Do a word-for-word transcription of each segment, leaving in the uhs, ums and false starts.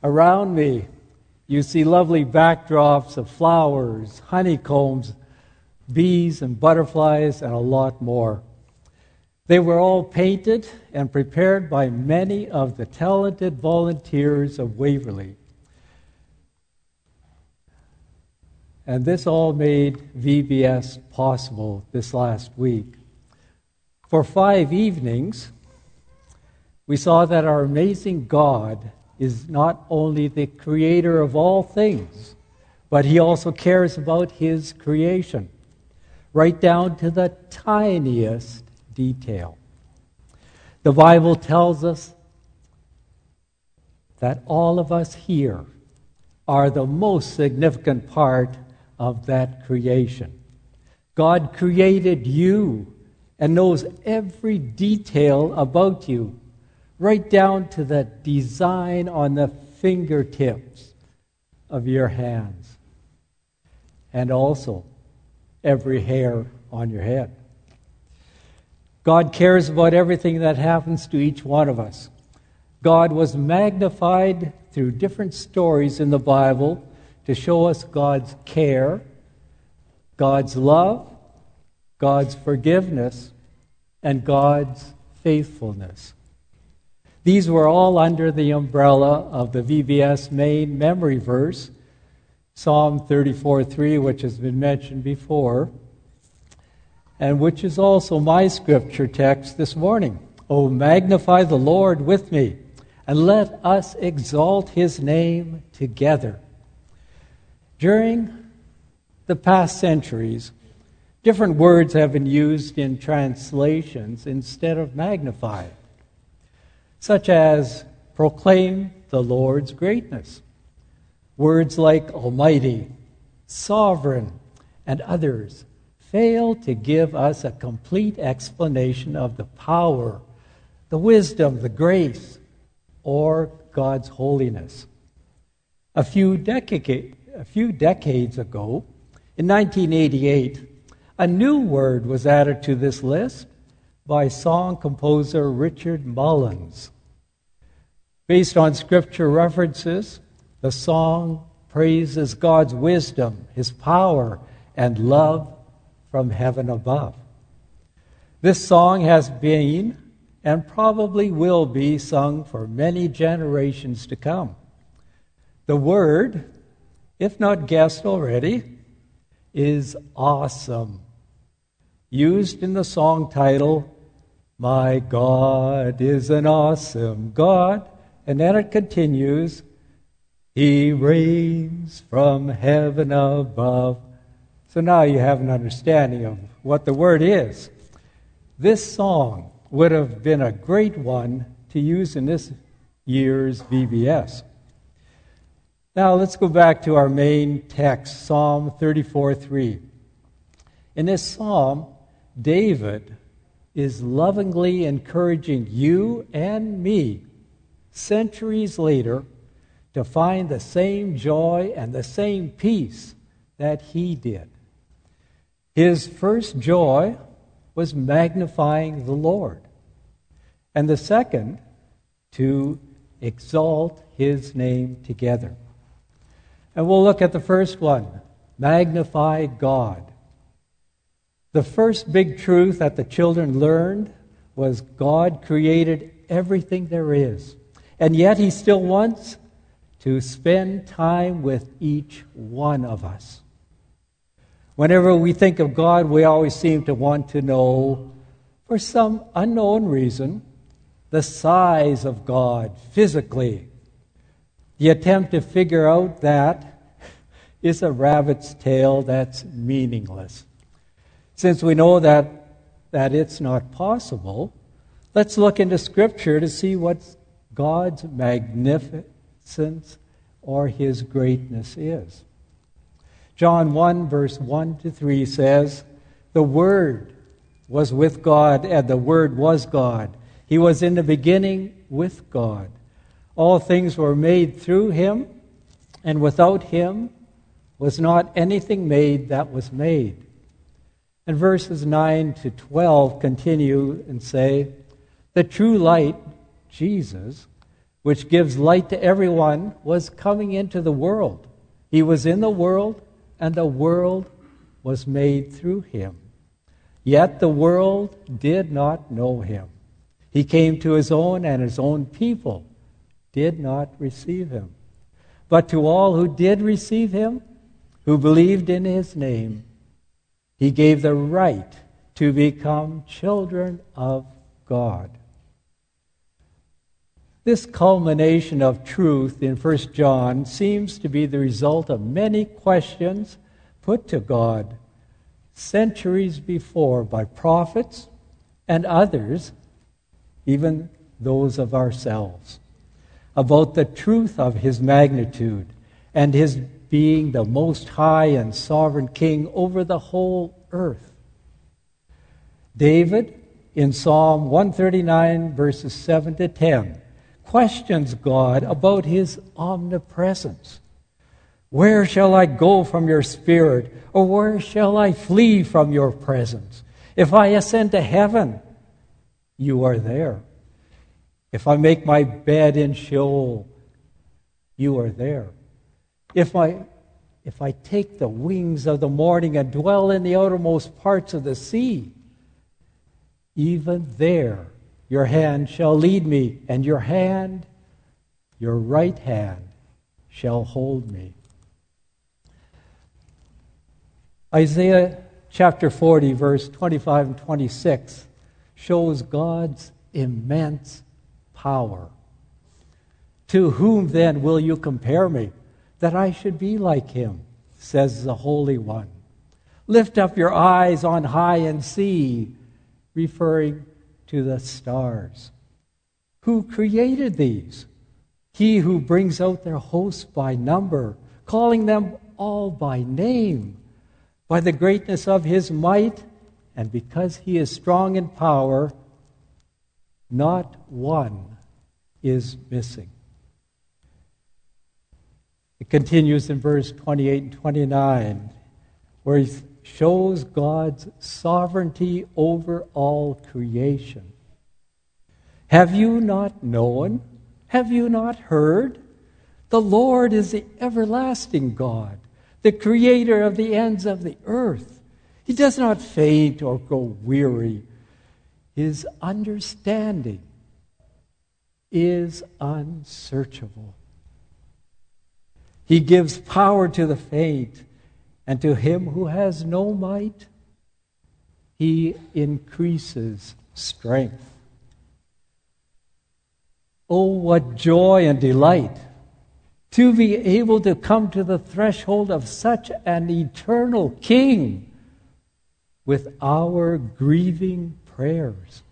Around me, you see lovely backdrops of flowers, honeycombs, bees and butterflies, and a lot more. They were all painted and prepared by many of the talented volunteers of Waverley. And this all made V B S possible this last week. For five evenings, we saw that our amazing God is not only the creator of all things, but he also cares about his creation, right down to the tiniest detail. The Bible tells us that all of us here are the most significant part of that creation. God created you and knows every detail about you, right down to the design on the fingertips of your hands, and also every hair on your head. God cares about everything that happens to each one of us. God was magnified through different stories in the Bible to show us God's care, God's love, God's forgiveness, and God's faithfulness. These were all under the umbrella of the V B S main memory verse, Psalm thirty-four three, which has been mentioned before, and which is also my scripture text this morning. Oh, magnify the Lord with me, and let us exalt his name together. During the past centuries, different words have been used in translations instead of magnify, such as proclaim the Lord's greatness. Words like almighty, sovereign, and others fail to give us a complete explanation of the power, the wisdom, the grace, or God's holiness. A few, decade, a few decades ago, in nineteen eighty-eight, a new word was added to this list by song composer Richard Mullins. Based on scripture references, the song praises God's wisdom, his power, and love from heaven above. This song has been and probably will be sung for many generations to come. The word, if not guessed already, is awesome, used in the song title, My God is an Awesome God. And then it continues, He reigns from heaven above. So now you have an understanding of what the word is. This song would have been a great one to use in this year's V B S. Now let's go back to our main text, Psalm thirty-four three. In this psalm, David is lovingly encouraging you and me, centuries later, to find the same joy and the same peace that he did. His first joy was magnifying the Lord, and the second, to exalt his name together. And we'll look at the first one, magnify God. The first big truth that the children learned was God created everything there is. And yet he still wants to spend time with each one of us. Whenever we think of God, we always seem to want to know, for some unknown reason, the size of God physically. The attempt to figure out that is a rabbit's tail that's meaningless. Since we know that, that it's not possible, let's look into Scripture to see what God's magnificence or his greatness is. John one, verse one to three says, The Word was with God, and the Word was God. He was in the beginning with God. All things were made through him, and without him was not anything made that was made. And verses nine to twelve continue and say, The true light, Jesus, which gives light to everyone, was coming into the world. He was in the world, and the world was made through him. Yet the world did not know him. He came to his own, and his own people did not receive him. But to all who did receive him, who believed in his name, he gave the right to become children of God. This culmination of truth in First John seems to be the result of many questions put to God centuries before by prophets and others, even those of ourselves, about the truth of his magnitude and his being the most high and sovereign king over the whole earth. David, in Psalm one thirty-nine, verses seven to ten, questions God about his omnipresence. Where shall I go from your spirit, or where shall I flee from your presence? If I ascend to heaven, you are there. If I make my bed in Sheol, you are there. If I, if I take the wings of the morning and dwell in the outermost parts of the sea, even there your hand shall lead me, and your hand, your right hand, shall hold me. Isaiah chapter forty, verse twenty-five and twenty-six shows God's immense power. To whom then will you compare me, that I should be like him, says the Holy One. Lift up your eyes on high and see, referring to the stars. Who created these? He who brings out their hosts by number, calling them all by name. By the greatness of his might, and because he is strong in power, not one is missing. It continues in verse twenty-eight and twenty-nine, where he shows God's sovereignty over all creation. Have you not known? Have you not heard? The Lord is the everlasting God, the creator of the ends of the earth. He does not faint or grow weary. His understanding is unsearchable. He gives power to the faint, and to him who has no might, he increases strength. Oh, what joy and delight to be able to come to the threshold of such an eternal King with our grieving prayers.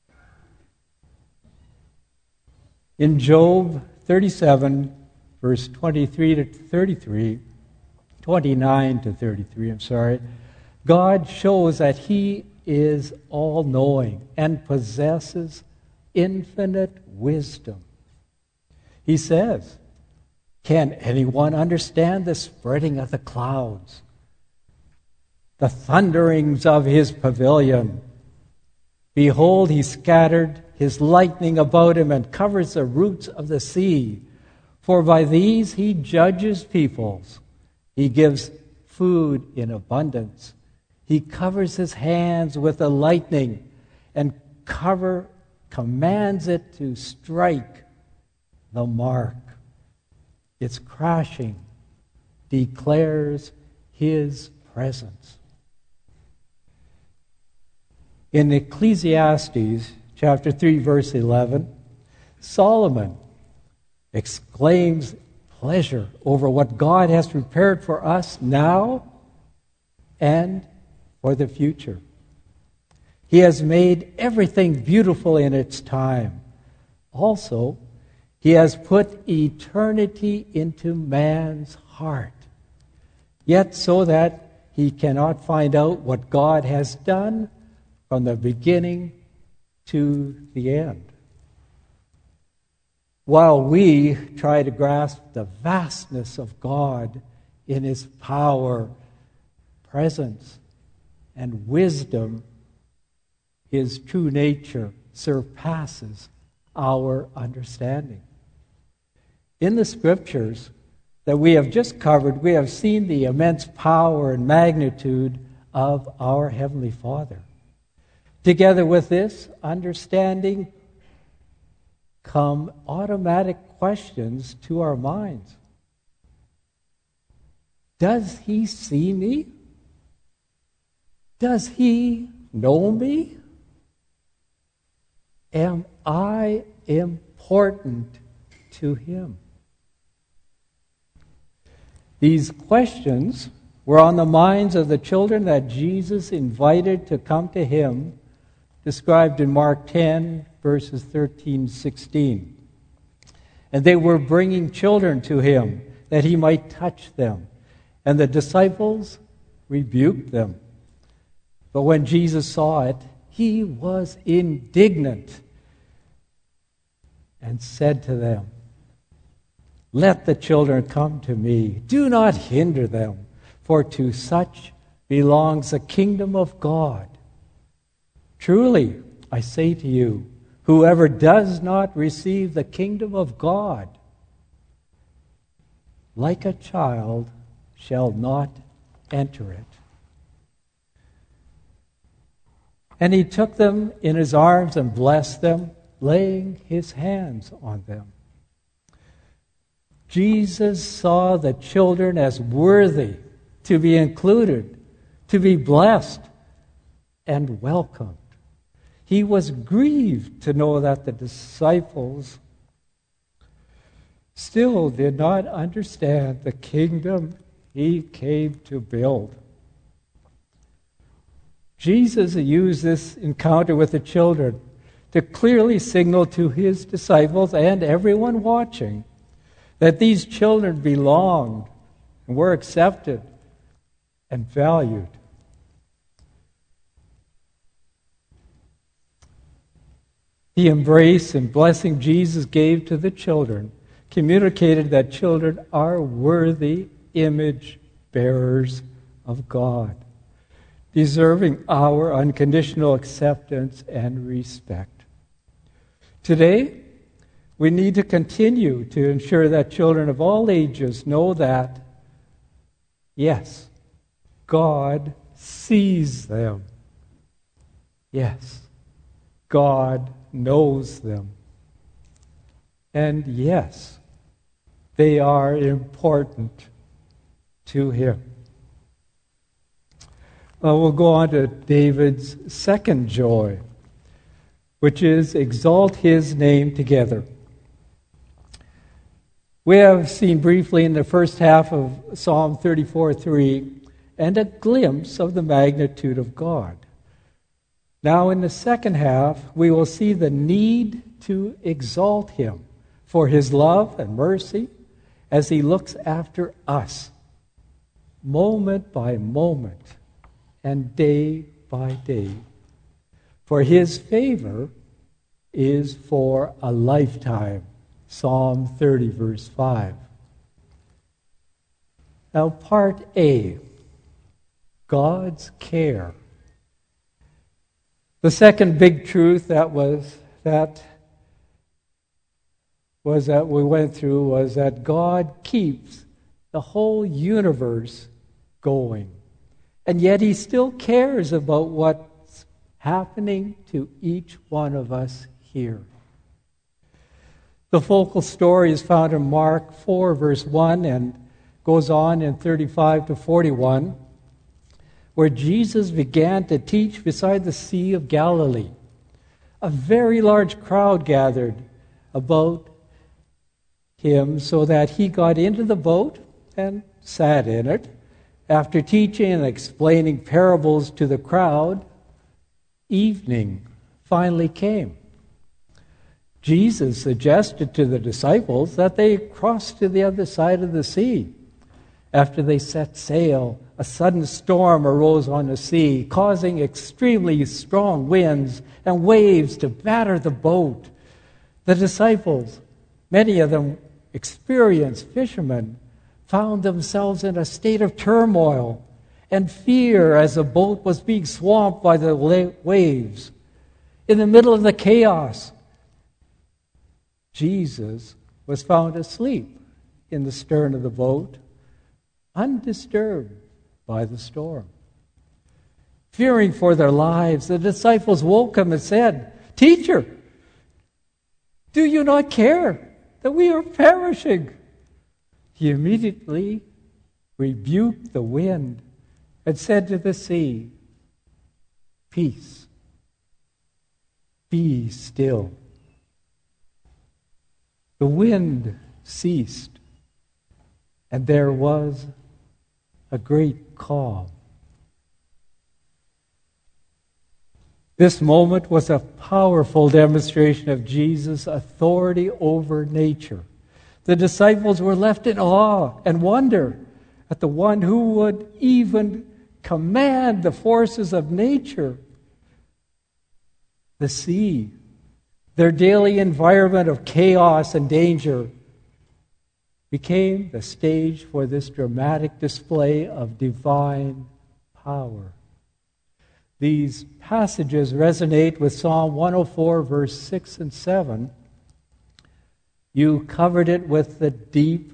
In Job thirty-seven, verse twenty-three to thirty-three, twenty-nine to thirty-three, I'm sorry, God shows that he is all-knowing and possesses infinite wisdom. He says, can anyone understand the spreading of the clouds, the thunderings of his pavilion? Behold, he scattered his lightning about him and covers the roots of the sea. For by these he judges peoples. He gives food in abundance. He covers his hands with the lightning and cover commands it to strike the mark. Its crashing declares his presence. In Ecclesiastes chapter three, verse eleven, Solomon exclaims pleasure over what God has prepared for us now and for the future. He has made everything beautiful in its time. Also, he has put eternity into man's heart, yet so that he cannot find out what God has done from the beginning to the end. While we try to grasp the vastness of God in his power, presence, and wisdom, his true nature surpasses our understanding. In the scriptures that we have just covered, we have seen the immense power and magnitude of our Heavenly Father. Together with this understanding come automatic questions to our minds. Does He see me? Does He know me? Am I important to Him? These questions were on the minds of the children that Jesus invited to come to Him, described in Mark ten, verses thirteen to sixteen. And they were bringing children to Him that He might touch them. And the disciples rebuked them. But when Jesus saw it, He was indignant and said to them, "Let the children come to me. Do not hinder them, for to such belongs the kingdom of God. Truly, I say to you, whoever does not receive the kingdom of God like a child shall not enter it." And He took them in His arms and blessed them, laying His hands on them. Jesus saw the children as worthy to be included, to be blessed and welcomed. He was grieved to know that the disciples still did not understand the kingdom He came to build. Jesus used this encounter with the children to clearly signal to His disciples and everyone watching that these children belonged and were accepted and valued. The embrace and blessing Jesus gave to the children communicated that children are worthy image bearers of God, deserving our unconditional acceptance and respect. Today, we need to continue to ensure that children of all ages know that, yes, God sees them. Yes, God knows them. And yes, they are important to Him. Well, we'll go on to David's second joy, which is exalt His name together. We have seen briefly in the first half of Psalm thirty-four three and a glimpse of the magnitude of God. Now in the second half, we will see the need to exalt Him for His love and mercy as He looks after us, moment by moment and day by day. For His favor is for a lifetime. Psalm thirty, verse five. Now, part A, God's care. The second big truth that was that was that we went through was that God keeps the whole universe going. And yet He still cares about what's happening to each one of us here. The focal story is found in Mark four, verse one, and goes on in thirty-five to forty-one, where Jesus began to teach beside the Sea of Galilee. A very large crowd gathered about Him so that He got into the boat and sat in it. After teaching and explaining parables to the crowd, evening finally came. Jesus suggested to the disciples that they cross to the other side of the sea. After they set sail, a sudden storm arose on the sea, causing extremely strong winds and waves to batter the boat. The disciples, many of them experienced fishermen, found themselves in a state of turmoil and fear as the boat was being swamped by the waves. In the middle of the chaos, Jesus was found asleep in the stern of the boat, undisturbed by the storm. Fearing for their lives, the disciples woke him and said, "Teacher, do you not care that we are perishing?" He immediately rebuked the wind and said to the sea, "Peace, be still." The wind ceased, and there was a great calm. This moment was a powerful demonstration of Jesus' authority over nature. The disciples were left in awe and wonder at the one who would even command the forces of nature. The sea, their daily environment of chaos and danger, became the stage for this dramatic display of divine power. These passages resonate with Psalm one oh four, verse six and seven. You covered it with the deep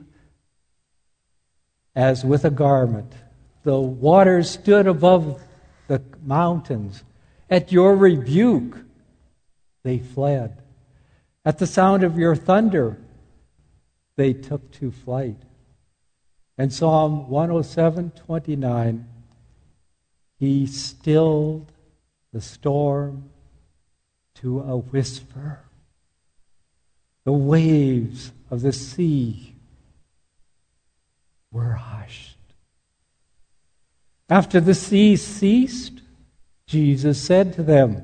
as with a garment. The waters stood above the mountains. At your rebuke, they fled. At the sound of your thunder, they took to flight. And Psalm one oh seven, twenty-nine, He stilled the storm to a whisper. The waves of the sea were hushed. After the sea ceased, Jesus said to them,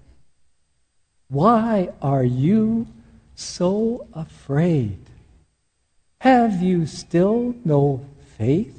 "Why are you so afraid? Have you still no faith?"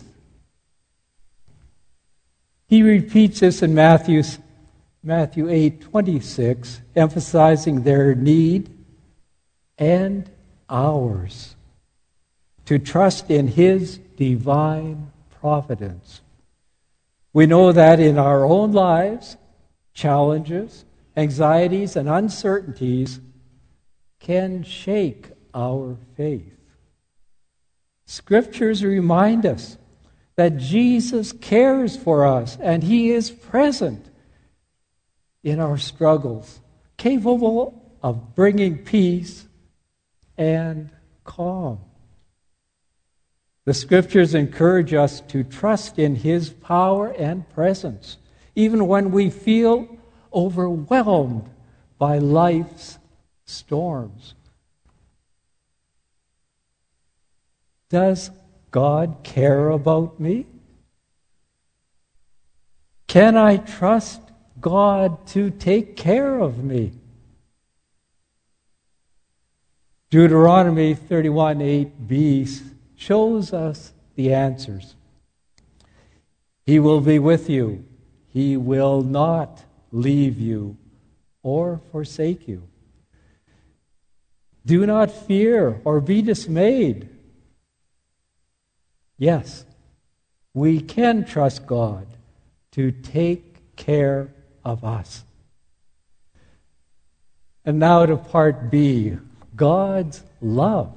He repeats this in Matthew, Matthew eight twenty-six, emphasizing their need and ours to trust in His divine providence. We know that in our own lives, challenges, anxieties, and uncertainties can shake our faith. Scriptures remind us that Jesus cares for us and He is present in our struggles, capable of bringing peace and calm. The Scriptures encourage us to trust in His power and presence, even when we feel overwhelmed by life's storms. Does God care about me? Can I trust God to take care of me? Deuteronomy thirty-one eight b shows us the answers. He will be with you. He will not leave you or forsake you. Do not fear or be dismayed. Yes, we can trust God to take care of us. And now to part B, God's love.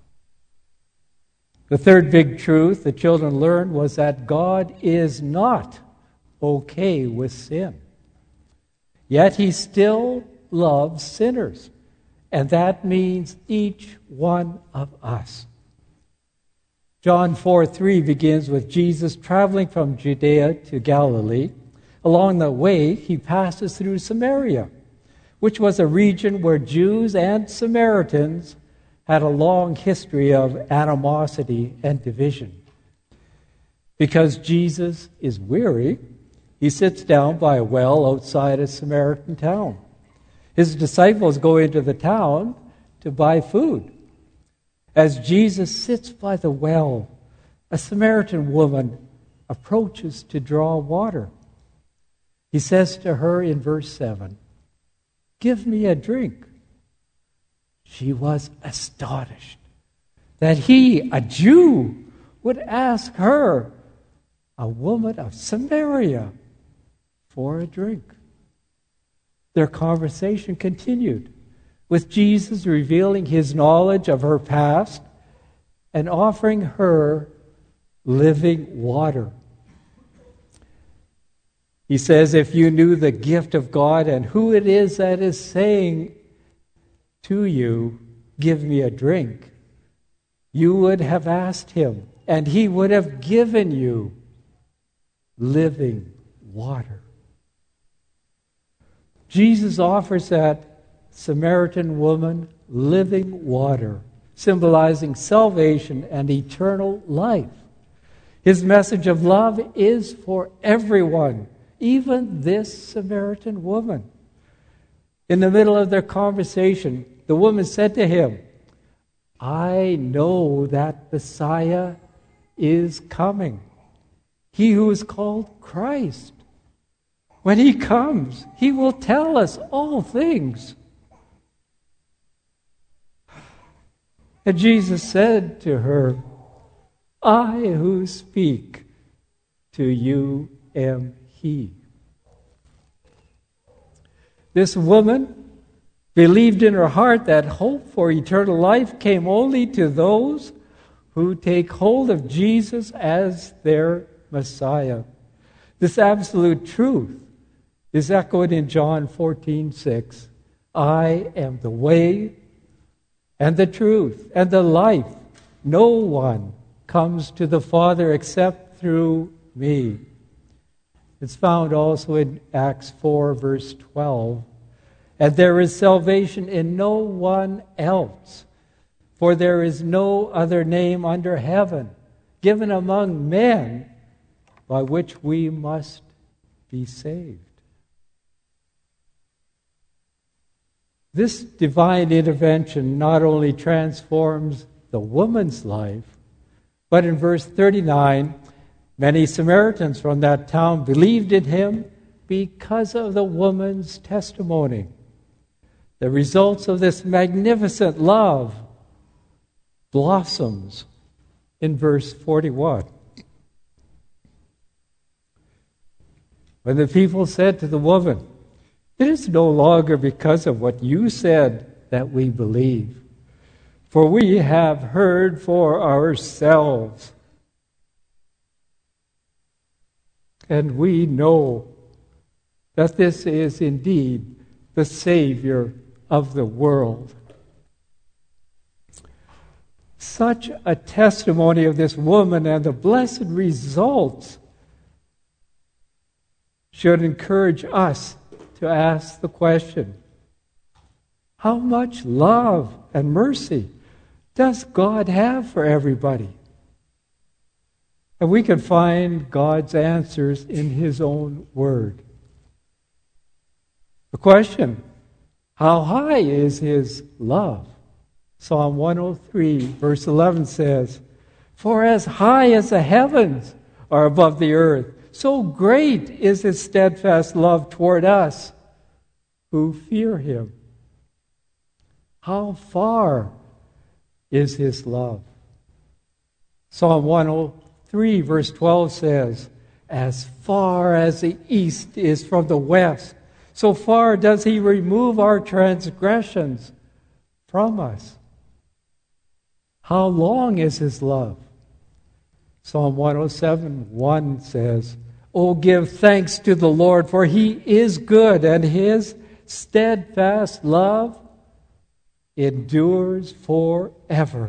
The third big truth the children learned was that God is not okay with sin. Yet He still loves sinners. And that means each one of us. John four three begins with Jesus traveling from Judea to Galilee. Along the way, He passes through Samaria, which was a region where Jews and Samaritans had a long history of animosity and division. Because Jesus is weary, He sits down by a well outside a Samaritan town. His disciples go into the town to buy food. As Jesus sits by the well, a Samaritan woman approaches to draw water. He says to her in verse seven, "Give me a drink." She was astonished that he, a Jew, would ask her, a woman of Samaria, for a drink. Their conversation continued. with Jesus revealing his knowledge of her past and offering her living water. He says, if you knew the gift of God and who it is that is saying to you, give me a drink, you would have asked him, and he would have given you living water. Jesus offers that Samaritan woman living water, symbolizing salvation and eternal life. His message of love is for everyone, even this Samaritan woman. In the middle of their conversation, the woman said to him, I know that Messiah is coming, he who is called Christ. When he comes, he will tell us all things. And Jesus said to her, I who speak to you am he. This woman believed in her heart that hope for eternal life came only to those who take hold of Jesus as their Messiah. This absolute truth is echoed in John fourteen six. I am the way and the truth and the life. No one comes to the Father except through me. It's found also in Acts four, verse twelve. And there is salvation in no one else, for there is no other name under heaven given among men by which we must be saved. This divine intervention not only transforms the woman's life, but in verse thirty-nine, many Samaritans from that town believed in him because of the woman's testimony. The results of this magnificent love blossoms in verse forty-one. When the people said to the woman, it is no longer because of what you said that we believe, for we have heard for ourselves, and we know that this is indeed the Savior of the world. Such a testimony of this woman and the blessed results should encourage us to ask the question, how much love and mercy does God have for everybody? And we can find God's answers in his own word. The question, how high is his love? Psalm one oh three, verse eleven says, for as high as the heavens are above the earth, so great is his steadfast love toward us who fear him. How far is his love? Psalm one oh three, verse twelve says, as far as the east is from the west, so far does he remove our transgressions from us. How long is his love? Psalm one oh seven, one says, oh, give thanks to the Lord, for he is good, and his steadfast love endures forever.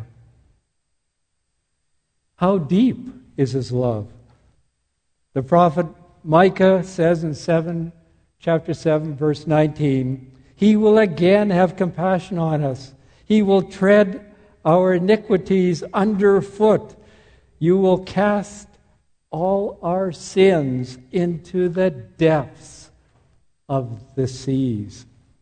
How deep is his love? The prophet Micah says in seven, chapter seven, verse nineteen, he will again have compassion on us. He will tread our iniquities underfoot. You will cast all our sins into the depths of the seas.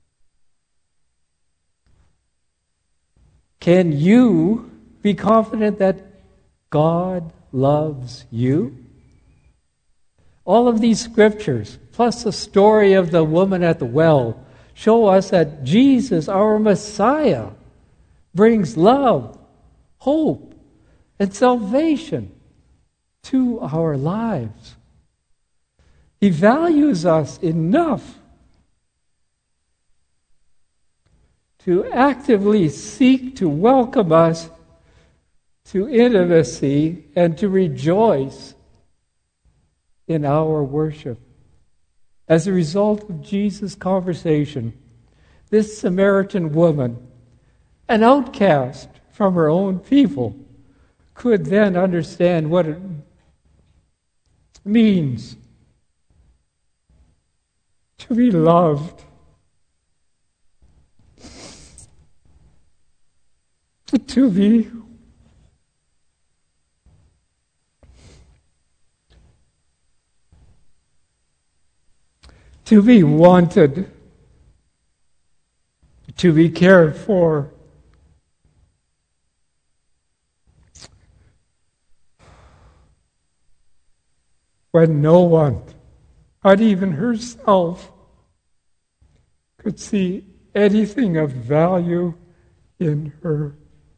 Can you be confident that God loves you? All of these scriptures, plus the story of the woman at the well, show us that Jesus, our Messiah, brings love, hope, and salvation to our lives. He values us enough to actively seek to welcome us to intimacy and to rejoice in our worship. As a result of Jesus' conversation, this Samaritan woman, an outcast from her own people, could then understand what it means to be loved, to be to be wanted, to be cared for. When no one, not even herself, could see anything of value in her.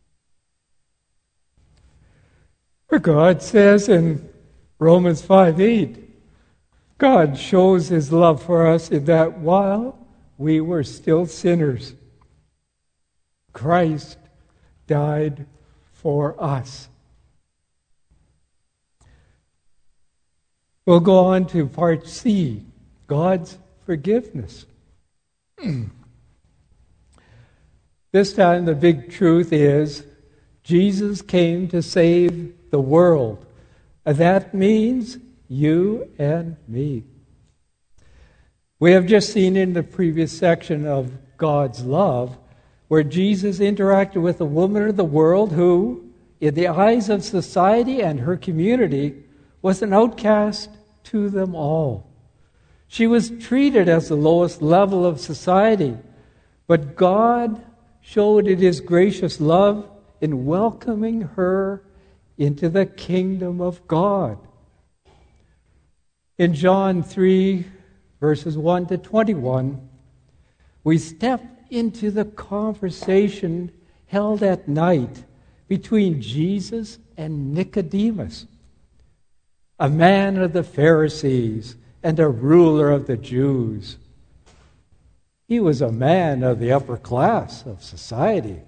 But God says in Romans five eight, God shows His love for us in that while we were still sinners, Christ died for us. We'll go on to part C, God's forgiveness. This time the big truth is Jesus came to save the world. That means you and me. We have just seen in the previous section of God's love where Jesus interacted with a woman of the world who, in the eyes of society and her community, was an outcast to them all. She was treated as the lowest level of society, but God showed in His gracious love in welcoming her into the kingdom of God. In John three, verses one to twenty-one, we step into the conversation held at night between Jesus and Nicodemus, a man of the Pharisees and a ruler of the Jews. He was a man of the upper class of society.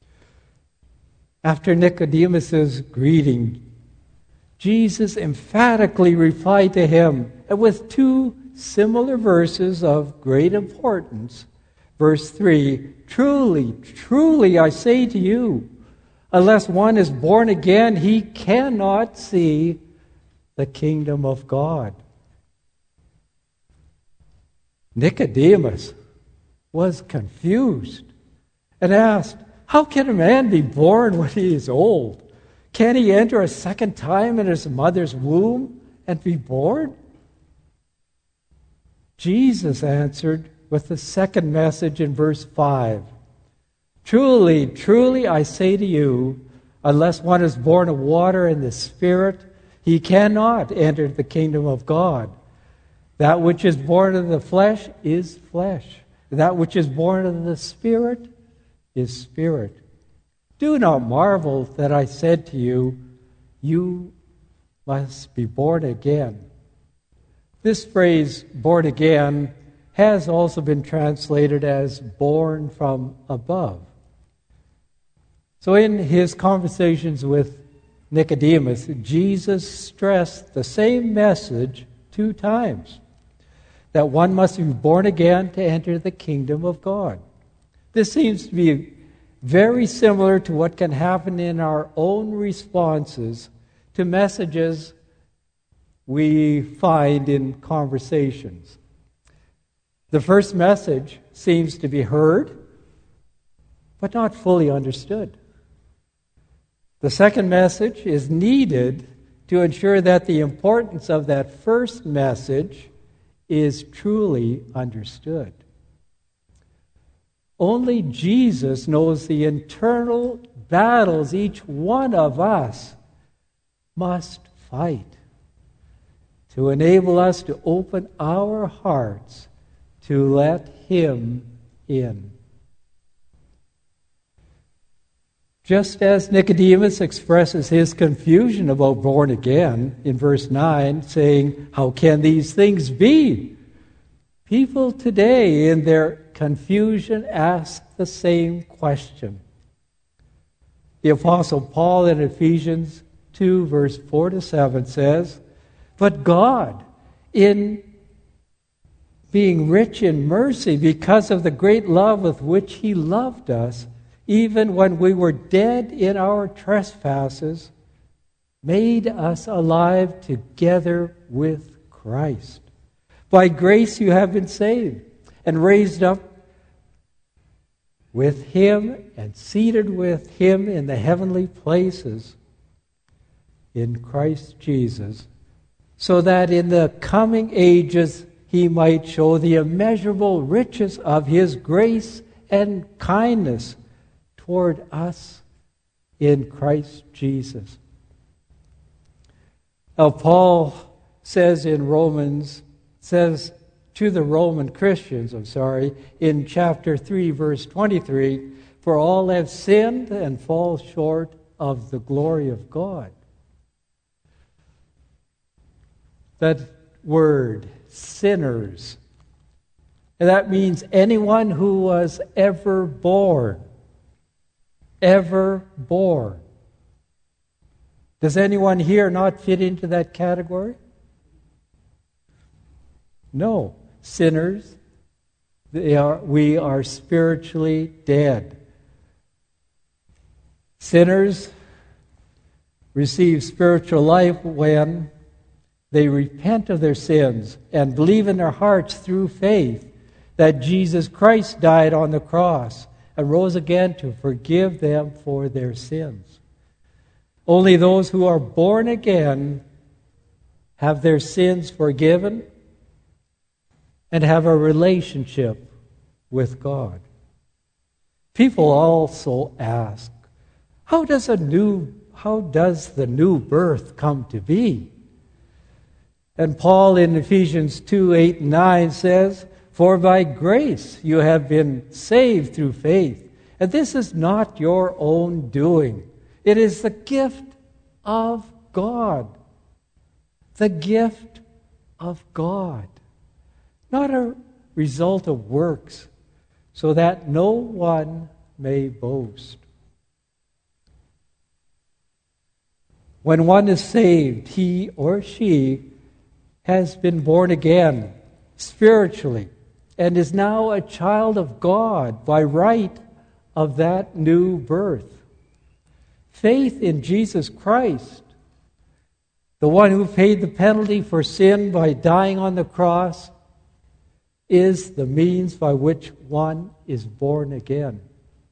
After Nicodemus's greeting, Jesus emphatically replied to him with two similar verses of great importance. Verse three, "Truly, truly, I say to you, unless one is born again, he cannot see the kingdom of God." Nicodemus was confused and asked, "How can a man be born when he is old? Can he enter a second time in his mother's womb and be born?" Jesus answered with the second message in verse five. "Truly, truly, I say to you, unless one is born of water and the Spirit, he cannot enter the kingdom of God. That which is born of the flesh is flesh. That which is born of the Spirit is spirit. Do not marvel that I said to you, you must be born again." This phrase, born again, has also been translated as born from above. So in his conversations with Nicodemus, Jesus stressed the same message two times, that one must be born again to enter the kingdom of God. This seems to be very similar to what can happen in our own responses to messages we find in conversations. The first message seems to be heard, but not fully understood. The second message is needed to ensure that the importance of that first message is truly understood. Only Jesus knows the internal battles each one of us must fight to enable us to open our hearts to let Him in. Just as Nicodemus expresses his confusion about born again in verse nine, saying, "How can these things be?" People today, in their confusion, ask the same question. The Apostle Paul in Ephesians two, verse four to seven says, "But God, in being rich in mercy, because of the great love with which He loved us, even when we were dead in our trespasses, made us alive together with Christ. By grace you have been saved, and raised up with Him, and seated with Him in the heavenly places in Christ Jesus, so that in the coming ages He might show the immeasurable riches of His grace and kindness toward us in Christ Jesus." Now, Paul says in Romans, says to the Roman Christians, I'm sorry, in chapter three, verse twenty-three, "For all have sinned and fall short of the glory of God." That word, sinners, and that means anyone who was ever born. Ever born. Does anyone here not fit into that category? No. Sinners, they are, we are spiritually dead. Sinners receive spiritual life when they repent of their sins and believe in their hearts through faith that Jesus Christ died on the cross and rose again to forgive them for their sins. Only those who are born again have their sins forgiven and have a relationship with God. People also ask, how does a new how does the new birth come to be? And Paul in Ephesians two, eight, and nine says, "For by grace you have been saved through faith, and this is not your own doing. It is the gift of God." The gift of God. Not a result of works, so that no one may boast. When one is saved, he or she has been born again spiritually and is now a child of God by right of that new birth. Faith in Jesus Christ, the one who paid the penalty for sin by dying on the cross, is the means by which one is born again.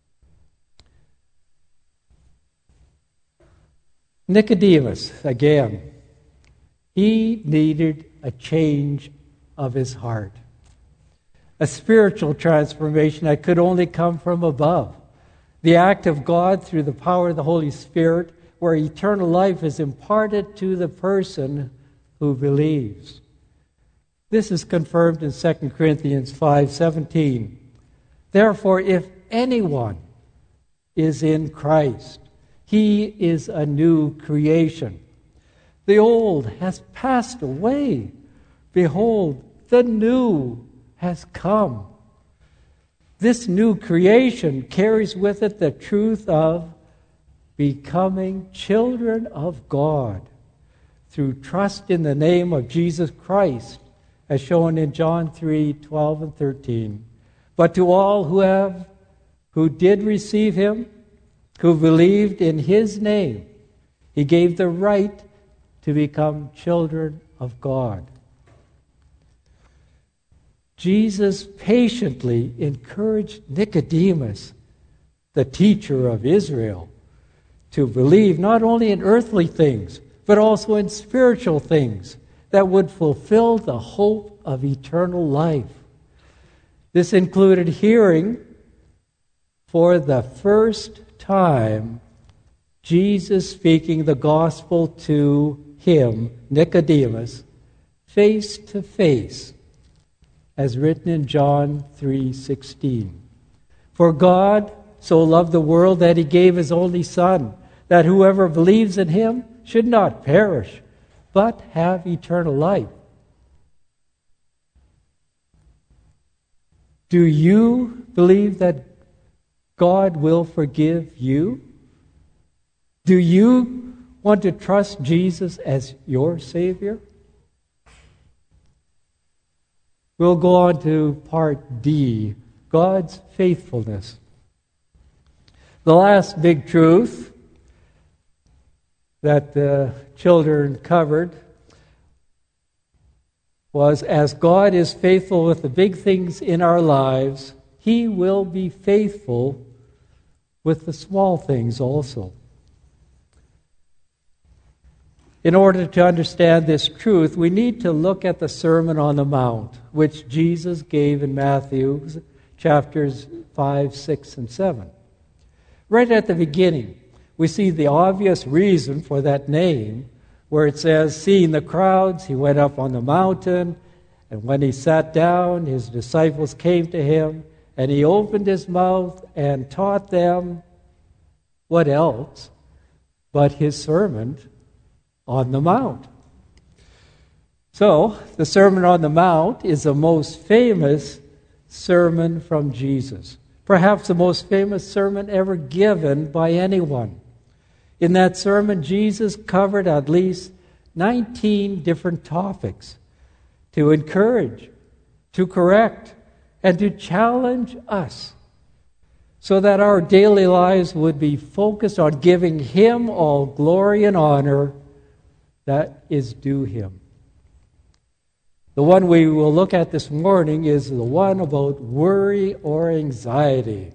Nicodemus, again, he needed a change of his heart. A spiritual transformation that could only come from above. The act of God through the power of the Holy Spirit, where eternal life is imparted to the person who believes. This is confirmed in Second Corinthians five seventeen. "Therefore, if anyone is in Christ, he is a new creation. The old has passed away. Behold, the new has come." This new creation carries with it the truth of becoming children of God through trust in the name of Jesus Christ, as shown in John three twelve and thirteen. "But to all who have, who did receive Him, who believed in His name, He gave the right to become children of God." Jesus patiently encouraged Nicodemus, the teacher of Israel, to believe not only in earthly things, but also in spiritual things that would fulfill the hope of eternal life. This included hearing for the first time Jesus speaking the gospel to him, Nicodemus, face to face, as written in John three sixteen. "For God so loved the world that He gave His only Son, that whoever believes in Him should not perish, but have eternal life." Do you believe that God will forgive you? Do you want to trust Jesus as your Savior? We'll go on to part D, God's faithfulness. The last big truth that the children covered was, as God is faithful with the big things in our lives, He will be faithful with the small things also. In order to understand this truth, we need to look at the Sermon on the Mount, which Jesus gave in Matthew chapters five, six, and seven. Right at the beginning, we see the obvious reason for that name, where it says, seeing the crowds, he went up on the mountain, and when he sat down, his disciples came to him, and he opened his mouth and taught them, what else but his sermon on the Mount. So, the Sermon on the Mount is the most famous sermon from Jesus. Perhaps the most famous sermon ever given by anyone. In that sermon, Jesus covered at least nineteen different topics to encourage, to correct, and to challenge us so that our daily lives would be focused on giving Him all glory and honor that is due Him. The one we will look at this morning is the one about worry or anxiety.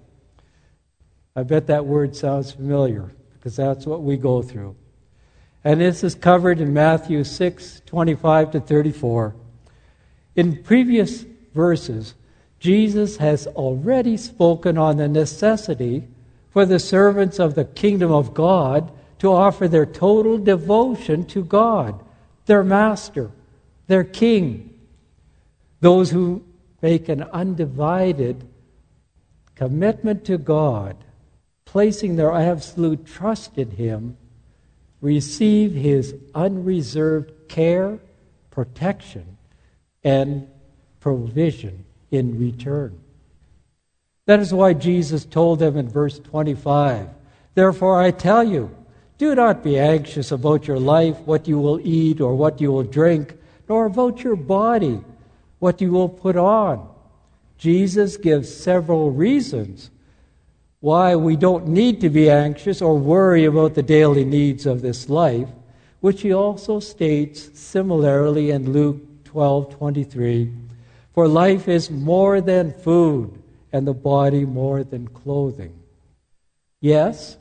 I bet that word sounds familiar, because that's what we go through. And this is covered in Matthew six, twenty-five to thirty-four. In previous verses, Jesus has already spoken on the necessity for the servants of the kingdom of God to offer their total devotion to God, their master, their king. Those who make an undivided commitment to God, placing their absolute trust in Him, receive His unreserved care, protection, and provision in return. That is why Jesus told them in verse twenty-five, therefore I tell you, do not be anxious about your life, what you will eat or what you will drink, nor about your body, what you will put on. Jesus gives several reasons why we don't need to be anxious or worry about the daily needs of this life, which He also states similarly in Luke twelve twenty-three. For life is more than food, and the body more than clothing. Yes,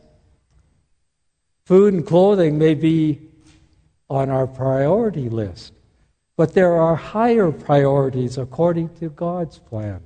food and clothing may be on our priority list, but there are higher priorities according to God's plan.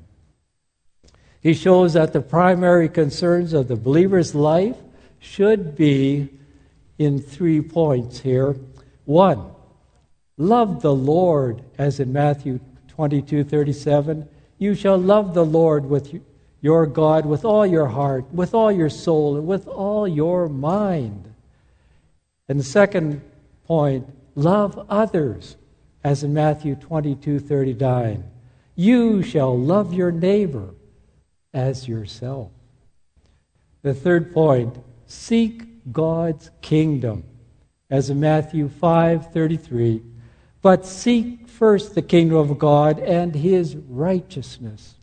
He shows that the primary concerns of the believer's life should be in three points here. One, love the Lord, as in Matthew twenty-two thirty-seven. You shall love the Lord with your God with all your heart, with all your soul, and with all your mind. And the second point, love others, as in Matthew twenty-two thirty-nine. You shall love your neighbor as yourself. The third point, seek God's kingdom, as in Matthew five thirty-three. But seek first the kingdom of God and His righteousness.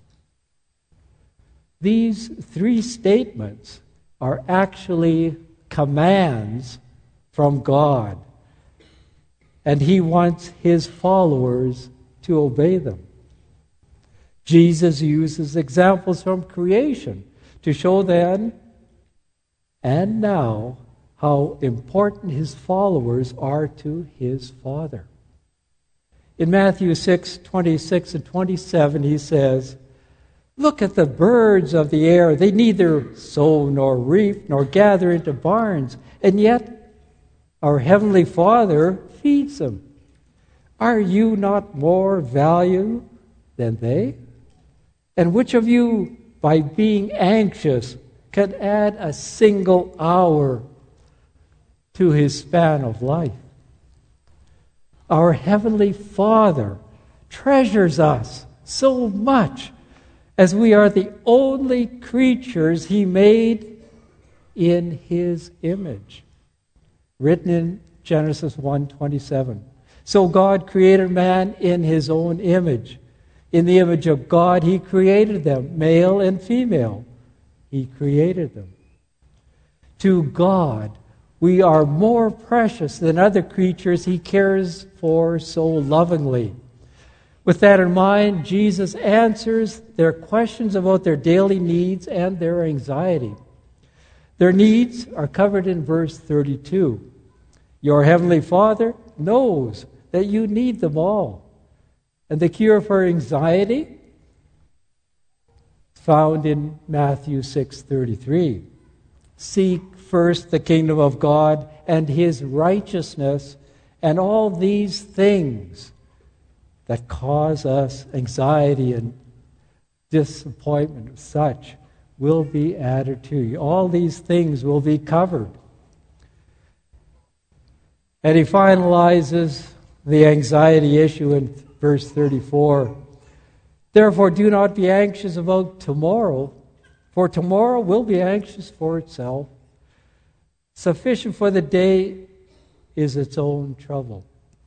These three statements are actually commands from God, and He wants His followers to obey them. Jesus uses examples from creation to show then and now how important His followers are to His Father. In Matthew six twenty-six and twenty-seven, He says, look at the birds of the air. They neither sow nor reap nor gather into barns, and yet our Heavenly Father feeds them. Are you not more value than they? And which of you, by being anxious, can add a single hour to his span of life? Our Heavenly Father treasures us so much as we are the only creatures He made in His image. Written in Genesis one twenty-seven. So God created man in His own image. In the image of God He created them, male and female. He created them. To God, we are more precious than other creatures He cares for so lovingly. With that in mind, Jesus answers their questions about their daily needs and their anxiety. Their needs are covered in verse thirty-two. Your heavenly Father knows that you need them all. And the cure for anxiety is found in Matthew six thirty-three. Seek first the kingdom of God and His righteousness, and all these things that cause us anxiety and disappointment and such will be added to you. All these things will be covered. And He finalizes the anxiety issue in verse thirty-four. Therefore, do not be anxious about tomorrow, for tomorrow will be anxious for itself. Sufficient for the day is its own trouble.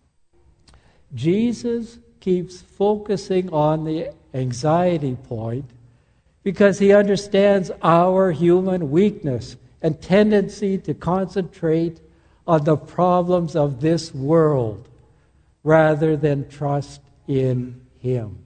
Jesus keeps focusing on the anxiety point because He understands our human weakness and tendency to concentrate on the problems of this world rather than trust in Him.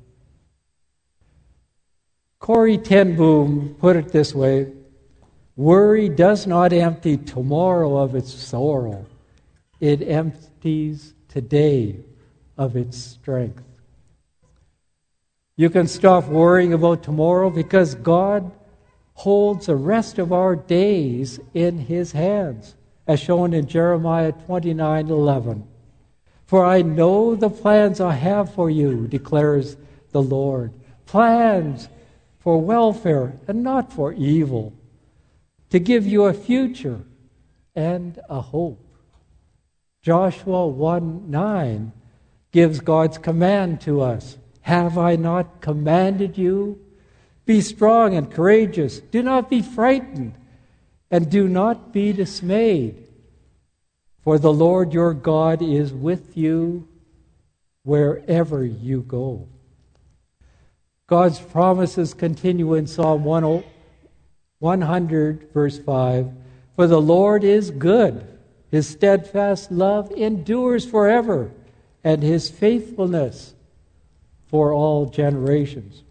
Corrie ten Boom put it this way: worry does not empty tomorrow of its sorrow. It empties today of its strength. You can stop worrying about tomorrow because God holds the rest of our days in His hands, as shown in Jeremiah twenty-nine eleven. For I know the plans I have for you, declares the Lord. Plans for welfare and not for evil, to give you a future and a hope. Joshua one nine gives God's command to us. Have I not commanded you? Be strong and courageous. Do not be frightened, and do not be dismayed. For the Lord your God is with you wherever you go. God's promises continue in Psalm one hundred, verse five. For the Lord is good. His steadfast love endures forever, and His faithfulness for all generations.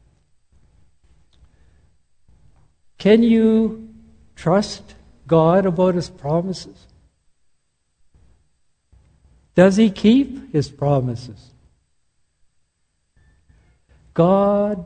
Can you trust God about His promises? Does He keep His promises? God,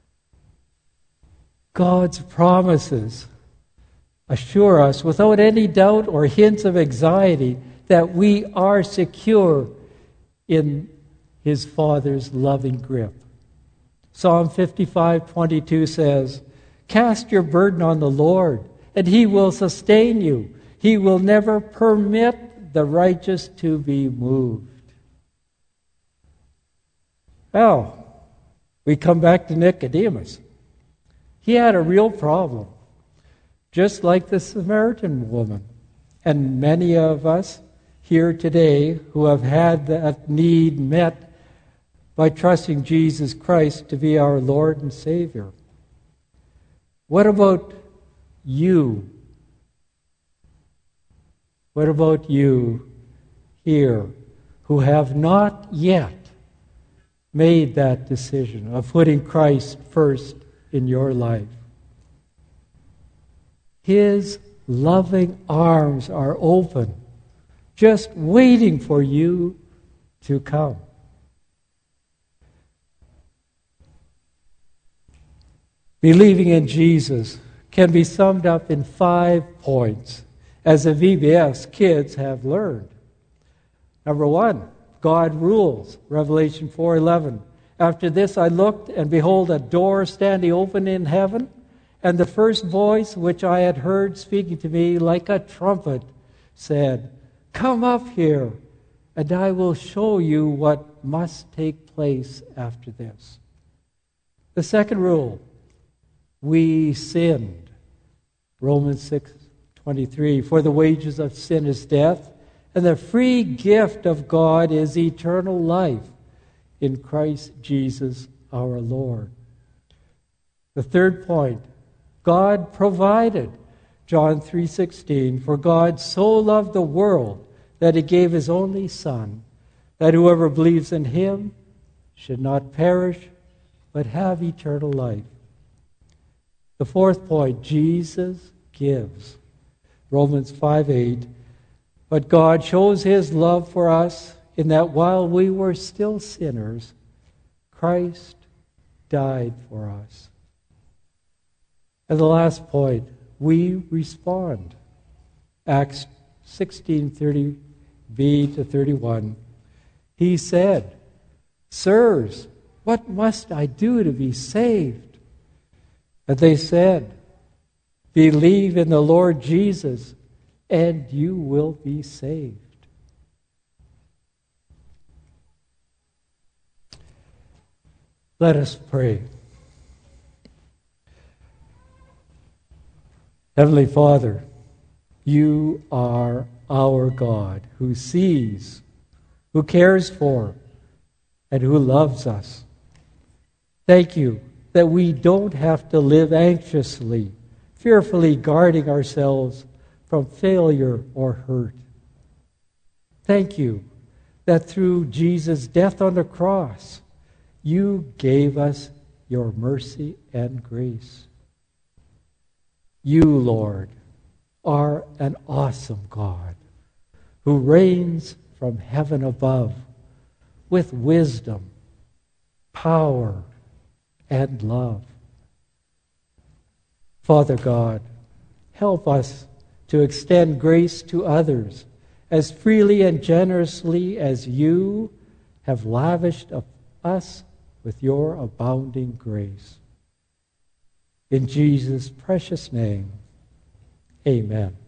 God's promises assure us without any doubt or hints of anxiety that we are secure in His Father's loving grip. Psalm fifty-five twenty-two says, cast your burden on the Lord, and He will sustain you. He will never permit the righteous to be moved. Well, we come back to Nicodemus. He had a real problem, just like the Samaritan woman, and many of us here today who have had that need met by trusting Jesus Christ to be our Lord and Savior. What about you? What about you here who have not yet made that decision of putting Christ first in your life? His loving arms are open, just waiting for you to come. Believing in Jesus can be summed up in five points, as the V B S kids have learned. Number one, God rules, Revelation four eleven. After this I looked, and behold, a door standing open in heaven, and the first voice which I had heard speaking to me like a trumpet said, come up here, and I will show you what must take place after this. The second rule, we sinned. Romans six twenty-three, for the wages of sin is death, and the free gift of God is eternal life in Christ Jesus our Lord. The third point, God provided. John three sixteen, for God so loved the world that he gave his only Son, that whoever believes in him should not perish, but have eternal life. The fourth point, Jesus gives. Romans five eight, but God shows his love for us in that while we were still sinners, Christ died for us. And the last point, we respond. Acts sixteen thirty b to thirty-one. He said, Sirs, what must I do to be saved? And they said, Believe in the Lord Jesus, and you will be saved. Let us pray. Heavenly Father, you are our God who sees, who cares for, and who loves us. Thank you that we don't have to live anxiously, fearfully guarding ourselves from failure or hurt. Thank you that through Jesus' death on the cross, you gave us your mercy and grace. You, Lord, are an awesome God who reigns from heaven above with wisdom, power, and love. Father God, help us to extend grace to others as freely and generously as you have lavished us with your abounding grace. In Jesus' precious name, amen.